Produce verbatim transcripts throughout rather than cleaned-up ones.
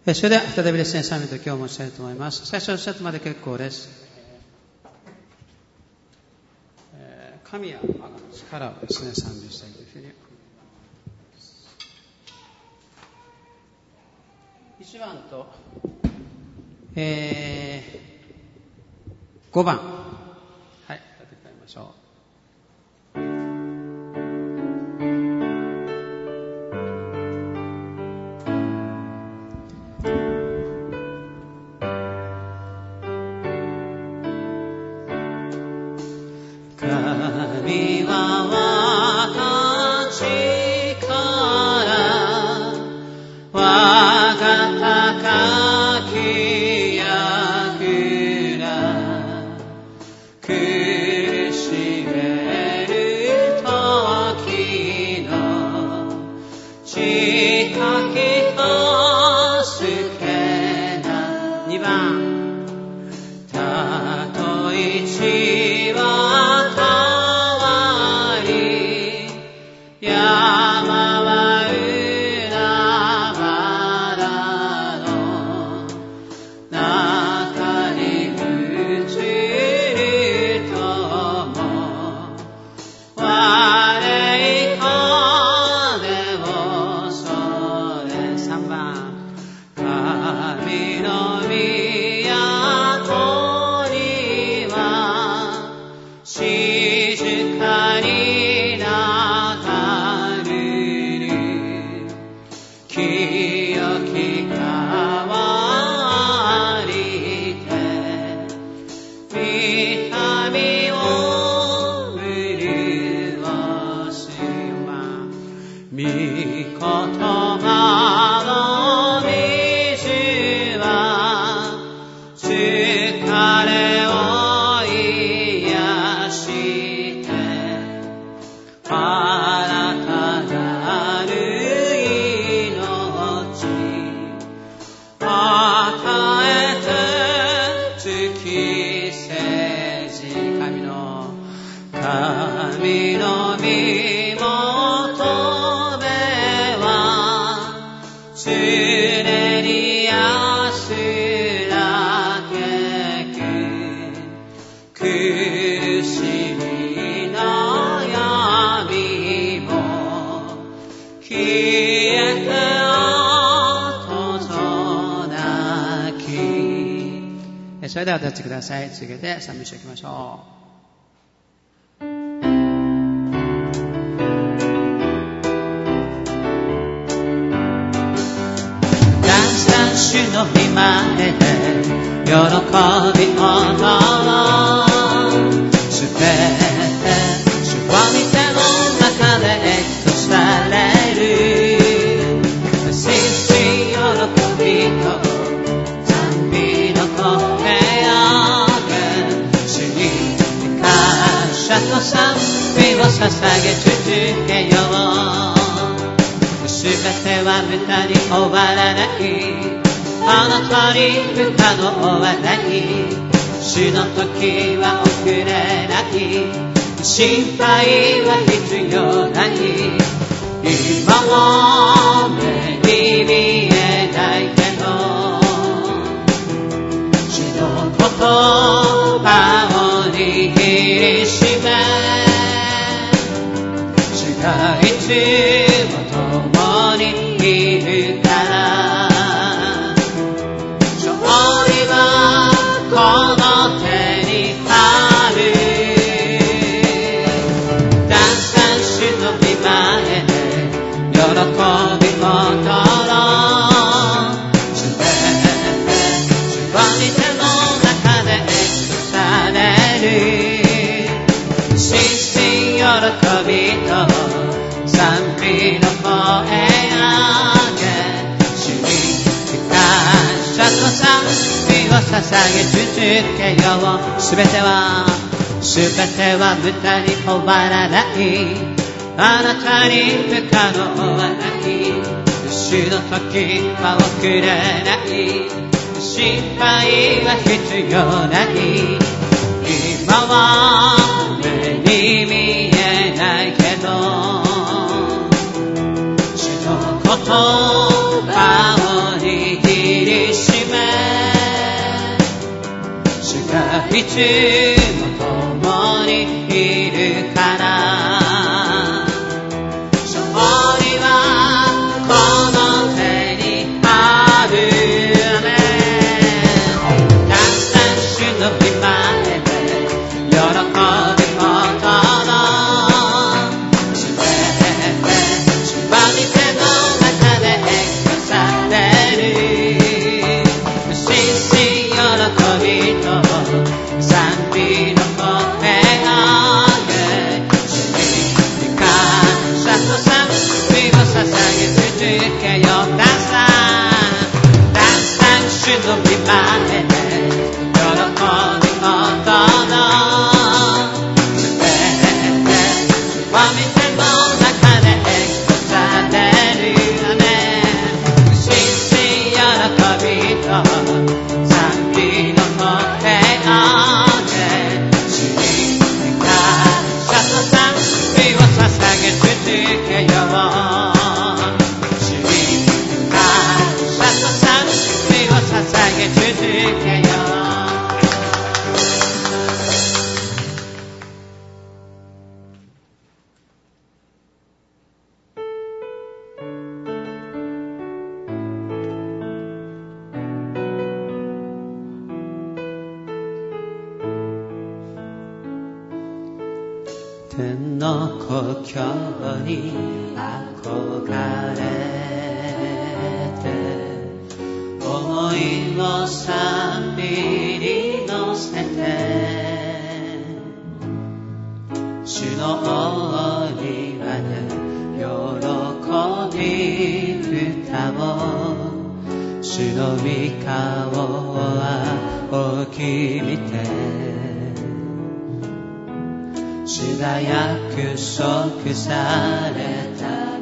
それでは再びですね、賛美と今日もしたいと思います。最初おっしゃってまで結構です。神や我が力をですね、賛美したいというふうに思います。いちばんと、えー、ごばん。はい、立て替えましょう。神は私から我が高き櫓苦しめる時の近き助けな。にばん、たとえ地はそれでは立ってください。続けて賛美していきましょう。主の御前で喜び踊ろう。すべて主は御手の中で益とされる。信じ喜びと賛美の声上げ、主に感謝と賛美を捧げ続けよう。すべては無駄に終わらない。あなたに不可能はない。主の時は遅れない。心配は必要ない。今は目に見えないけど、主の言葉を握りしめ、主がいつも共にいるから。この手にある。だんだん主の御前で喜び踊ろう。すべて主は御手の中で益とされる。真摯喜びと賛美の声上げ、主に感謝と賛美を捧げ続けよう。すべてはすべては無駄に終わらない。あなたに不可能はない。主の時は遅れない。心配は必要ない。今は目に見えないけど、主の言葉を握日も共にいるから勝利はこの手にあるアメンたくさん主の御前で喜びことのすべて主は御手の中で生かされる心身喜びと賛美の声を上げ主に感謝と賛美を捧げ続けようダンサーダンサー主の御前で喜びことのすべて主は御手の中で生かされるアメン心身喜びと賛美の声を上げ主に感謝と賛美を捧げ続けよう主に感謝と賛美を捧げ続けよう天の故郷に憧れて思いを賛美に乗せて主の大庭で喜び歌を主の御顔は大き見て主が約束された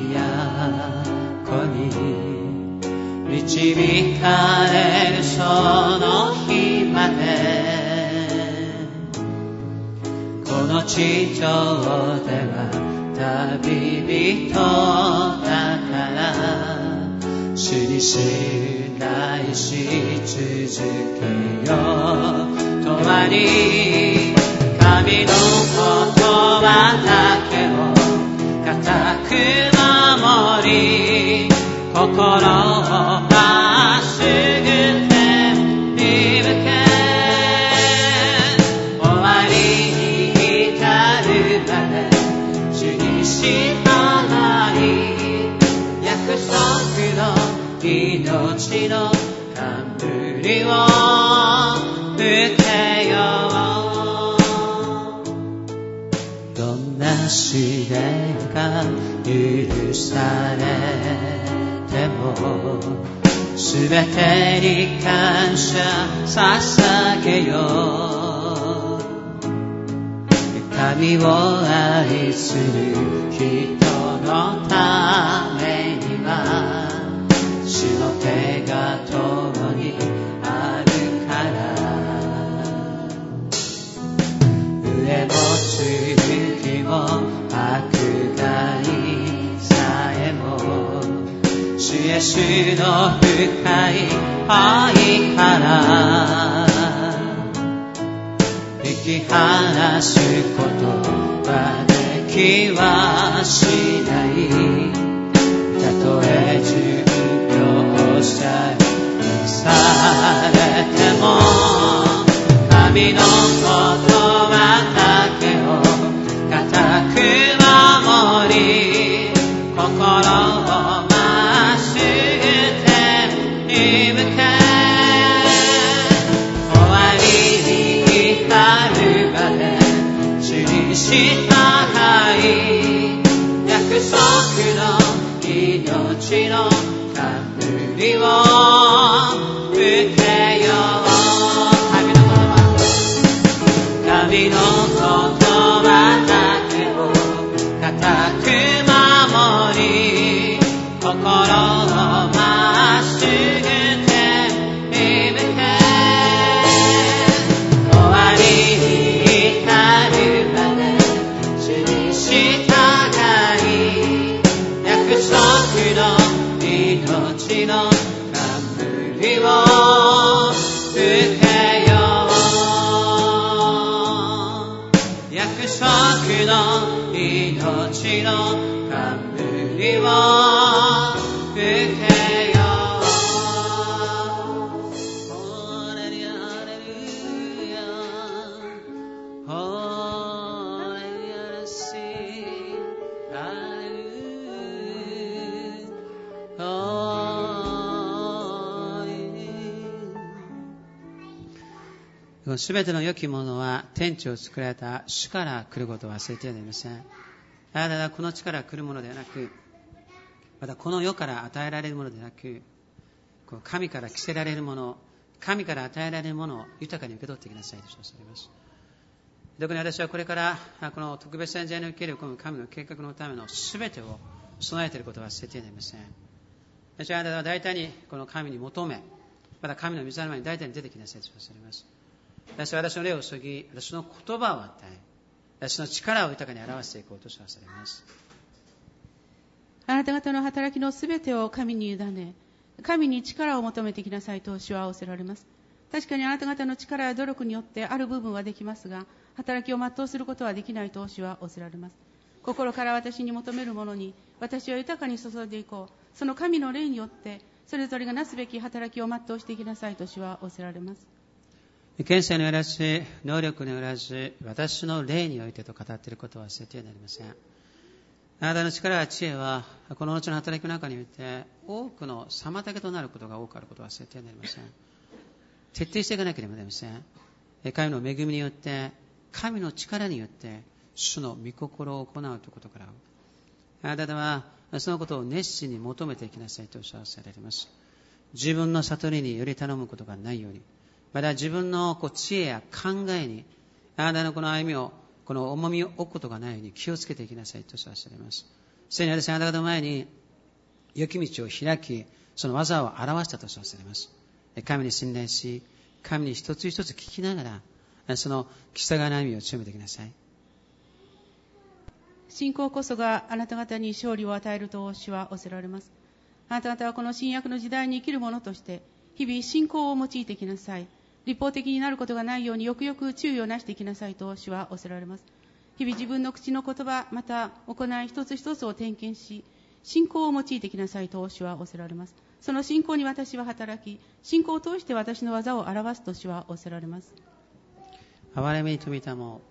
都に導かれるその日までこの地上では旅人だから主に信頼し続けよう共に神の言葉だけを固く守り心をまっすぐ天に向け終わりに至るまで主に従い約束の命の冠を受けようどんな試練が許されてもすべてに感謝捧げよう神を愛する人のためには主の手が共にあるから上も月も迫害さえも主イエスの深い愛から引き離すことはできはしないたとえ重病さえされても神の言葉だけを固く守り心をまっすぐ天に向け終わりに至るまで主に従い約束の命の冠を受けよう神の言葉だけを固く守り心をまっすぐ天に向け終わりに至るまで主に従い約束の命の冠を受けよう主の命の冠を受けよすべての良きものは天地を作られた主から来ることを忘れてはなりません。あなたはこの地から来るものではなく、またこの世から与えられるものではなく、神から着せられるもの、神から与えられるものを豊かに受け取っていきなさいと称されます。特に私はこれからこの特別な時代におけるこの神の計画のためのすべてを備えていることを忘れてはなりません。私はあなたは大胆にこの神に求め、また神の御座の前に大胆に出てきなさいと称されます。私は私の霊を注ぎ、私の言葉を与え、私の力を豊かに表していこうと称されます。 あなた方の働きのすべてを神に委ね、神に力を求めてきなさいと主は仰せられます。確かにあなた方の力や努力によってある部分はできますが、働きを全うすることはできないと主は仰せられます。心から私に求めるものに私は豊かに注いでいこう。その神の霊によってそれぞれがなすべき働きを全うしていきなさいと主は仰せられます。 権勢によらず、能力によらず、私の霊においてと語っていることは忘れてはなりません。あなたの力や知恵は、この後の働きの中において、多くの妨げとなることが多くあることを忘れてはなりません。徹底していかなければなりません。神の恵みによって、神の力によって、主の御心を行うということから、あなた方は、そのことを熱心に求めていきなさいとおっしゃられます。自分の悟りにより頼むことがないように、また自分のこう知恵や考えにあなたのこの歩みをこの重みを置くことがないように気をつけていきなさいとおっしゃいます。すでに私はあなた方の前に良き道を開き、その技を表したとおっしゃいます。神に信頼し、神に一つ一つ聞きながらその従いの歩みを強めていきなさい。 信仰こそがあなた方に勝利を与えると主は仰せられます。あなた方はこの新約の時代に生きる者として日々信仰を用いていきなさい。立法的になることがないようによくよく注意をなしていきなさいと主は仰せられます。日々自分の口の言葉また行い一つ一つを点検し、信仰を用いていきなさいと主は仰せられます。その信仰に私は働き、信仰を通して私の技を表すと主は仰せられます。 憐れみに富みたも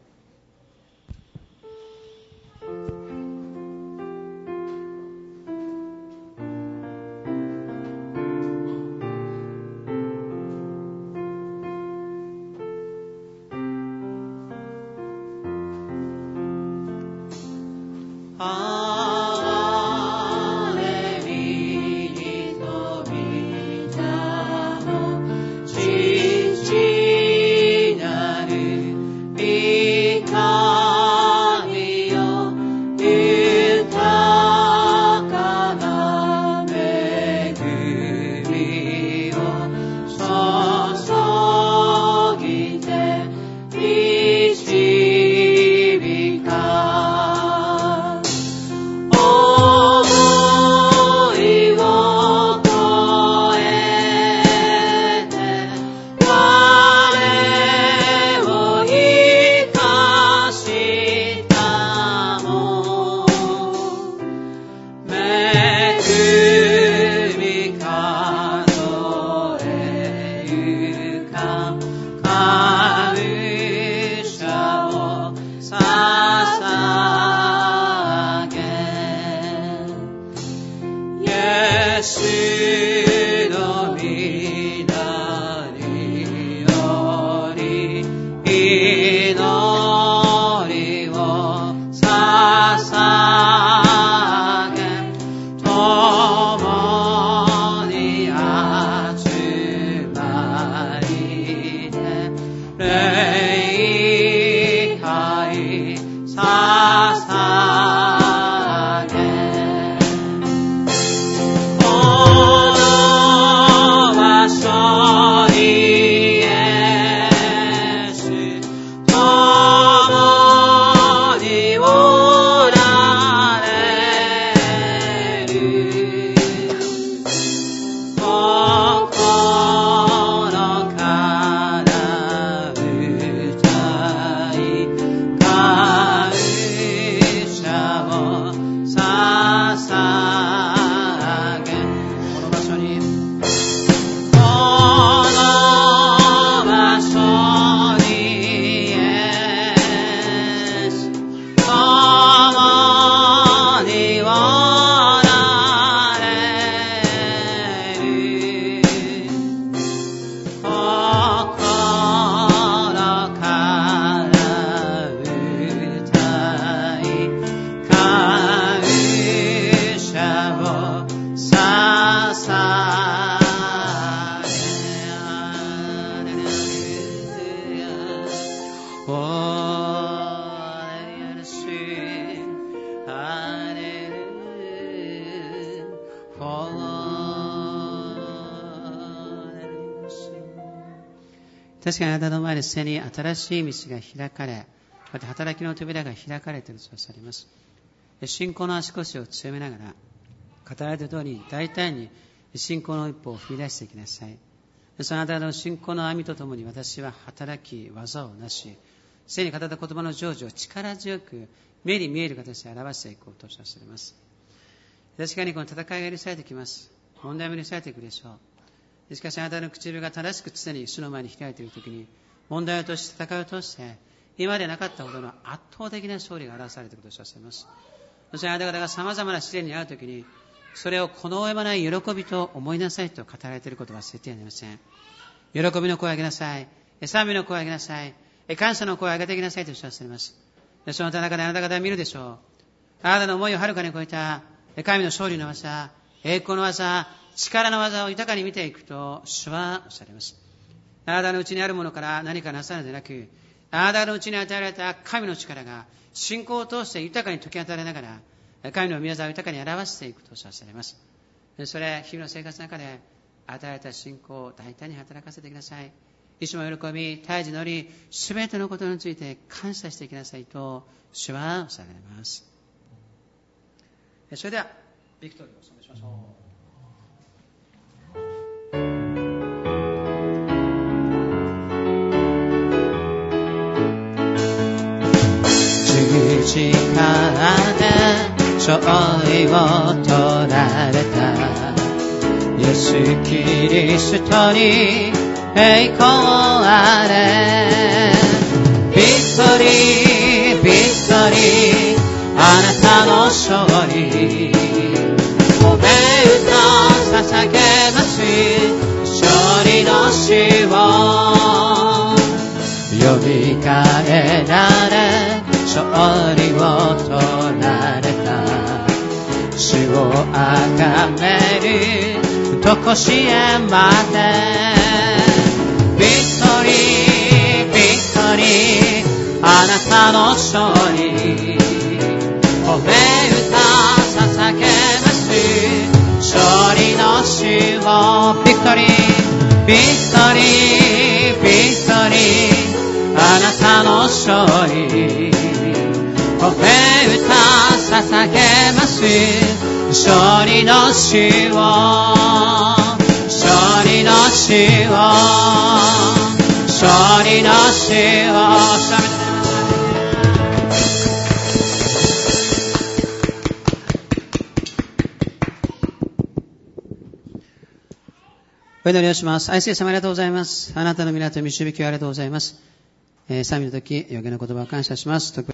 確かにあなたの前にすでに新しい道が開かれ、また働きの扉が開かれているとされます。信仰の足腰を強めながら、語られた通り大胆に信仰の一歩を踏み出していきなさい。そのあなたの信仰の網とともに私は働き、技をなし、すでに語った言葉の成就を力強く目に見える形で表していこうとされます。確かにこの戦いが許されてきます。問題も許されていくでしょう。しかしあなたの唇が正しく常に主の前に開いているときに、問題を通して戦いを通して、今までなかったほどの圧倒的な勝利が表されていることとされます。そしてあなた方が様々な試練に遭うときに、それをこの上もない喜びと思いなさいと語られていることを忘れてはなりません。喜びの声を上げなさい。賛美の声を上げなさい。感謝の声を上げていきなさいと知らされます。その中であなた方は見るでしょう。あなたの思いをはるかに超えた神の勝利の技、栄光の技、力の技を豊かに見ていくと主はおっしゃいます。あなたのうちにあるものから何かなさるのでなく、あなたのうちに与えられた神の力が信仰を通して豊かに解き与えながら、神の御業を豊かに表していくとされます。それ、日々の生活の中で与えられた信仰を大胆に働かせてください。いつも喜び、絶えず乗り、すべてのことについて感謝していきなさいと主はおっしゃられます。それでは、ビクトリーをお務めしましょう。十字架で勝利を取られたイエス・キリストに栄光あれ。ビクトリー、ビクトリー、あなたの勝利、おめでとう捧げます。勝利の死を呼びかえられ、勝利を取られた。主をあがめるとこしえまで。ビクトリー、ビクトリー、あなたの勝利、おめでとう捧げます。勝利の死をビクトリー、ビクトリー、ビクトリー、あなたの勝利、おめでとう捧げます。勝利の死を、勝利の死を、勝利の死を。お祈りをします。愛する様ありがとうございます。あなたの皆と導きをありがとうございます。えー、賛美の時、余計な言葉を感謝します。